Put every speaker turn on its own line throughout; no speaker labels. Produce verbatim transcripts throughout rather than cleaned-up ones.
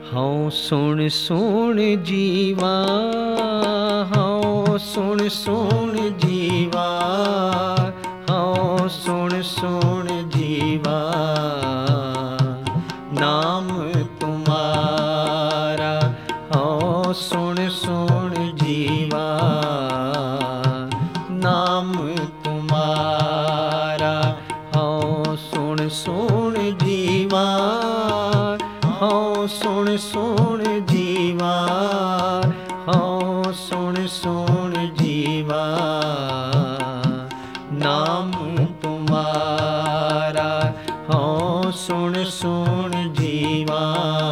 हऊँ सुन सुन जीवा, हऊँ सुन सुन जीवा, हऊँ सुन सुन जीवा, नाम तुम्हारा। हऊँ सुन सुन जीवा, नाम तुम्हारा। हऊँ सुन सुन जीवा, हऊँ सुन सुन जीवा, हऊँ सुन सुन जीवा, नाम तुम्हारा। हऊँ सुन सुन जीवा,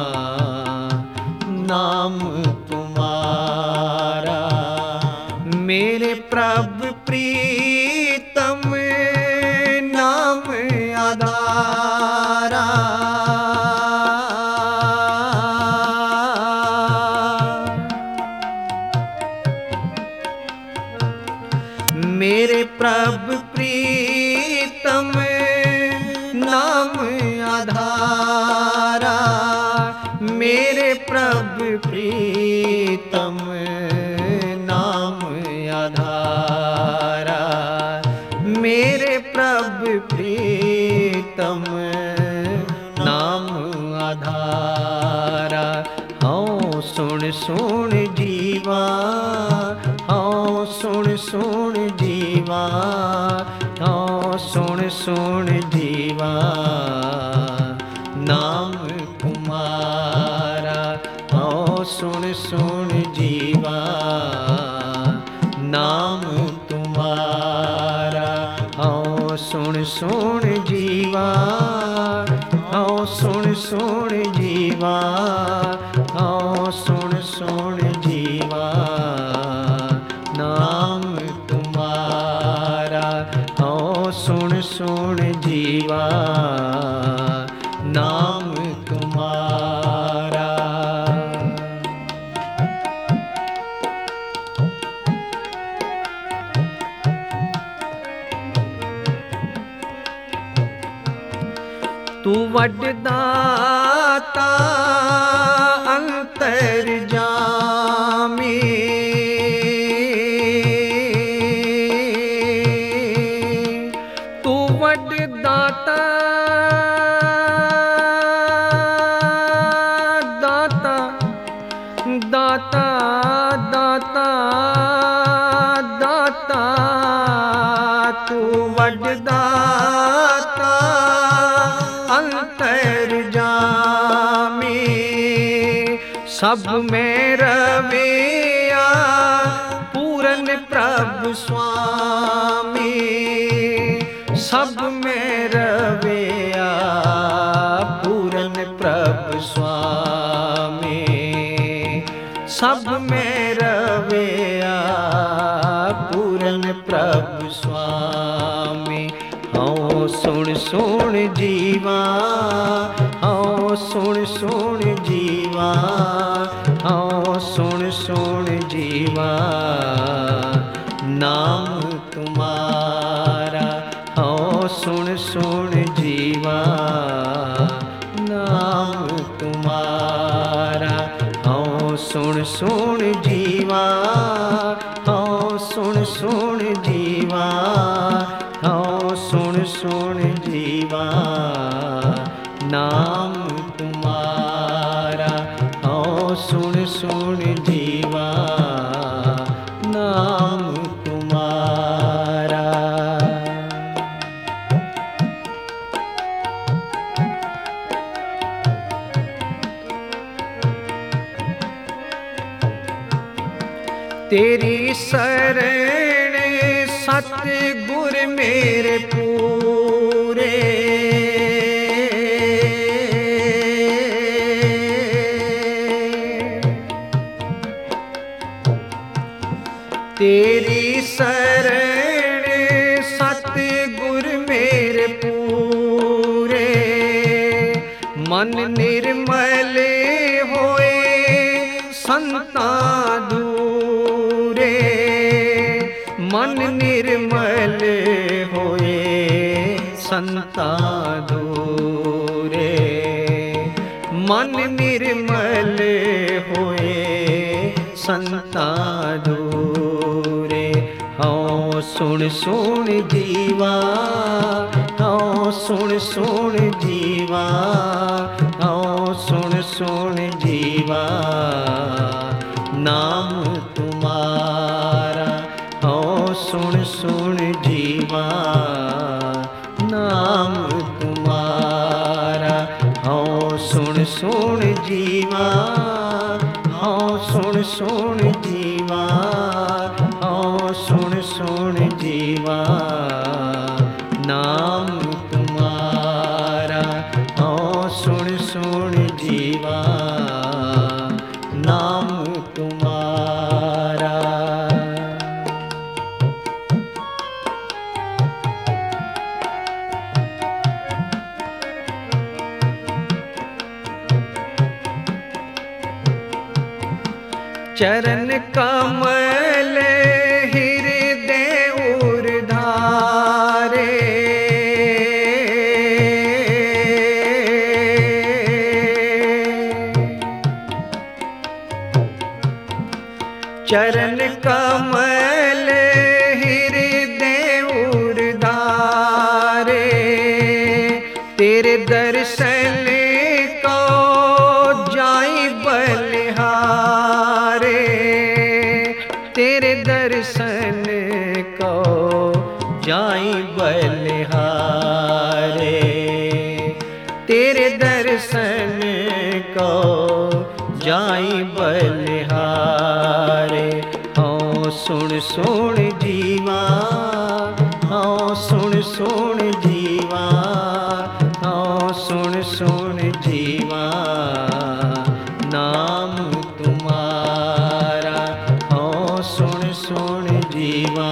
नाम तुम्हारा। मेरे प्रभु प्रीतम नाम आधारा। मेरे प्रभु प्रीतम नाम आधारा। मेरे प्रभु प्रीतम नाम आधारा। मेरे प्रभु प्रीतम नाम आधारा। हऊँ सुन सुन जीवा, हऊँ सुन सुन जीवा, हऊँ सुन सुन जीवा, नाम तुम्हारा। हऊँ सुन सुन जीवा, नाम तुम्हारा। हऊँ सुन सुन जीवा, हऊँ सुन सुन जीवा, हऊँ सुन सुन जीवा, नाम तुम्हारा। हऊँ सुन सुन जीवा, नाम तुम्हारा। तू वडदाता अंतर्जामी, तू वडदाता दाता दाता दाता दाता। तू वडदाता अंतर्जामी, सब में रविया पूरन प्रभु स्वामी। सब में रविया पूरन प्रभु स्वामी। सब में रविया पूरन प्रभु स्वामी। हऊँ सुन सुन जीवा, हऊँ सुन सुन जीवा, हऊँ सुन सुन जीवा, नाम तुम्हारा। हऊँ सुन सुन जीवा, नाम तुम्हारा। हऊँ सुन सुन जीवा, हऊँ सुन सुन जीवा, हऊँ सुन सुन जीवा, नाम तुम्हारा। हऊँ सुन सुन जीवा, नाम तुम्हारा। तेरी शरण सतगुर मेरे पूरे। तेरी शरण सतगुर मेरे पूरे। मन निर्मल होए संता दूरे। मन निर्मल होए संता दूरे। मन निर्मल संता दूरे। हाँ सुन सुन जीवा, हाँ सुन सुन जीवा, हाँ सुन सुन जीवा नाम तुम्हारा। हाँ सुन सुन जीवा नाम तुम्हारा। हाँ सुन सुन जीवा, हाँ सुन सुन जीवा, हाँ सुन सुन जीवा नाम तुम्हारा। हाँ सुन सुन जीवा नाम तुम्हारा। चरण कमल हृदय उर्धारे। चरण कमल हृदय उर्धारे। तेरे दर्शन को जाई बलिहारे। तेरे दर्शन को जाई बलिहारे। तेरे दर्शन को जाई बलिहारे। हाँ सुन सुन जीवा, हाँ सुन सुन जीवा, हाँ सुन सुन जीवा नाम तुम्हारा। हाँ सुन सुन जीवा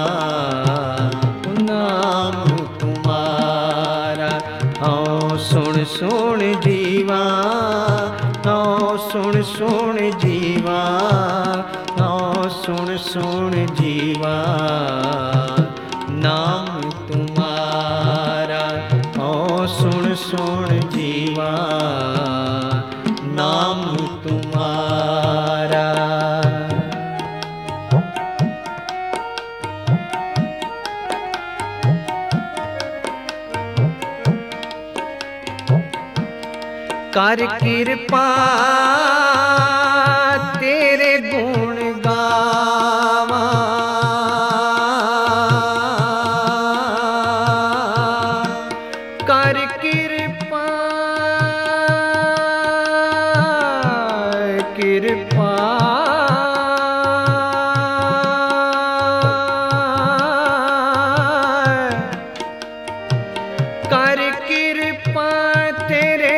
नाम तुम्हारा। हाँ सुन सुन जीवा, हाँ सुन सुन जीवा, हाँ सुन सुन जीवा नाम तुम्हारा। हाँ सुन सुन जीवा नाम तुम्हारा। कर कृपा तेरे गुण गावा। कर कृपा कृपा कर कृपा तेरे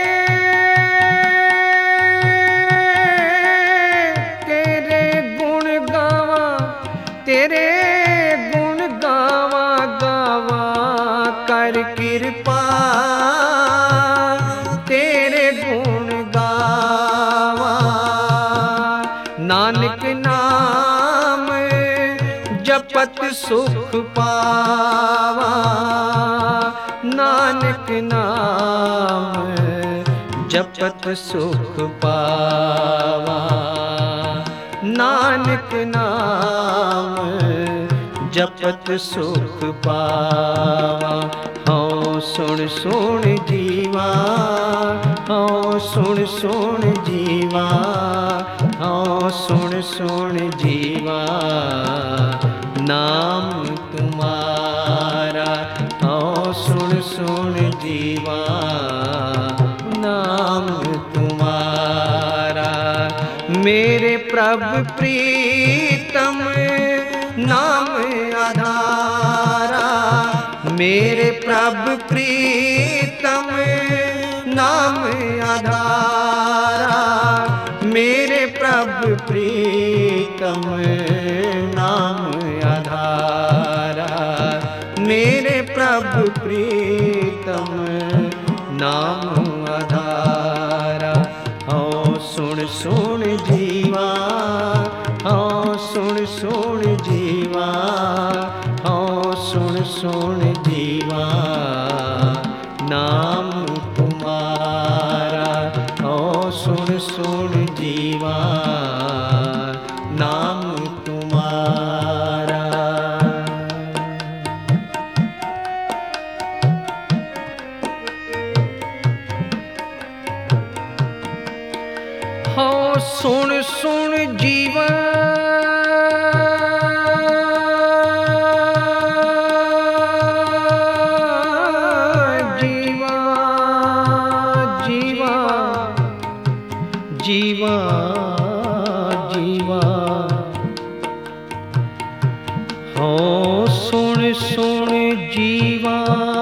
तेरे गुण गावा गावा। कर कृपा तेरे गुण गावा। नानक नाम जपत सुख पावा। नानक नाम जपत सुख पावा। नानक नाम जपत सुख पावा। हाँ सुन सुन जीवा, हाँ सुन सुन जीवा, हाँ सुन सुन जीवा नाम तुम्हारा। हाँ सुन सुन जीवा नाम तुम्हारा। मेरे प्रभु प्रीतम नाम आधारा। मेरे प्रभु प्रीतम नाम आधारा। मेरे प्रभु प्रीतम नाम आधारा। मेरे प्रभु प्रीतम नाम आधारा। हाँ सुन सुन जीवा, हाँ सुन सुन जीवा, हाँ सुन सुन जीवा नाम तुम्हारा। हाँ सुन सुन जीवा सुन सुन जीवा जीवा जीवा जीवा जीवा हो सुन सुन जीवा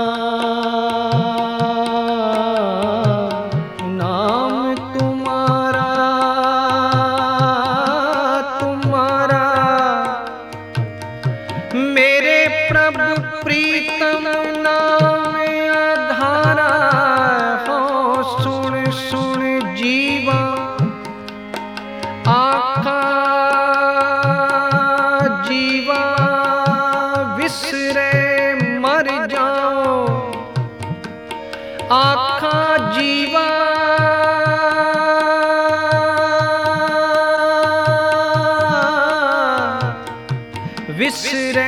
नाम तुम्हारा तुम्हारा मेरे प्रभु प्रीतम नाम आधारा हो सुन सुन जीवा आखा जीवा विसरे मर जाओ आखा जीवा विसरे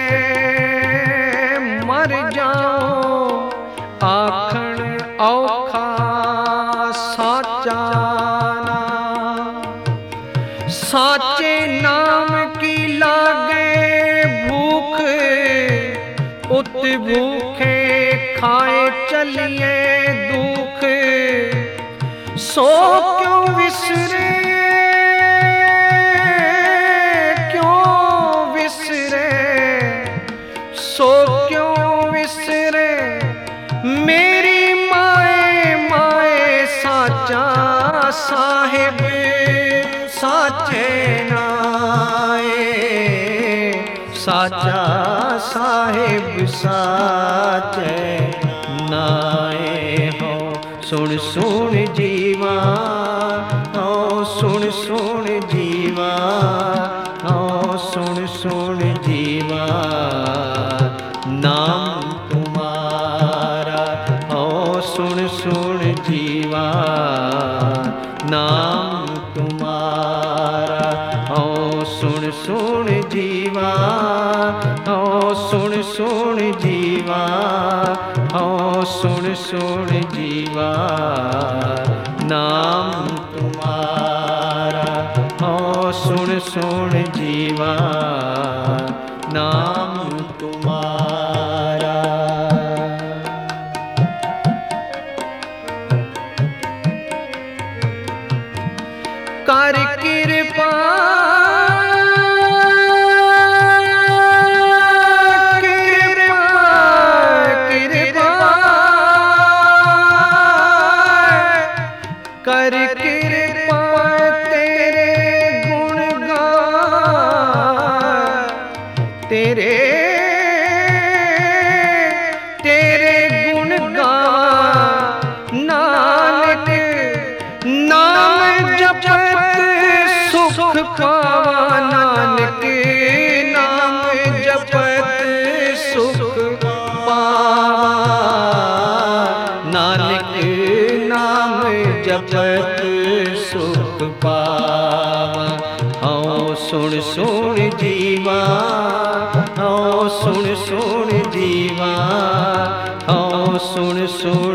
मर जाओ आखण औखा साचा साचे नाम की लागे भूख उत भूखे खाए चलिए दुख सो क्यों विसरे क्यों विसरे सो क्यों विसरे मेरी माए माए साचा साहिब साचे नाए साचा साहिब साचे नाए हो सुन सुन जीवा हो सुन सुन जीवा हो सुन सुन जीवा नाम तुम्हारा हो सुन सुन जीवा नाम तुम्हारा हो सुन सुन जीवा हो सुन सुन जीवा हो सुन सुन जीवा नाम तुम्हारा हो सुन सुन जीवा नाम तुम्हारा कर कृपा कृपा कृपा कर कृपा तेरे गुण गाए तेरे तेरे गुण गाए नानक नाम जपत सुख पावा नानक नाम जपत सुख पावा नानक नाम जपत सुख पावा हौ सुन सुन जीवा हौ सुन सुन जीवा हौ सुन सुन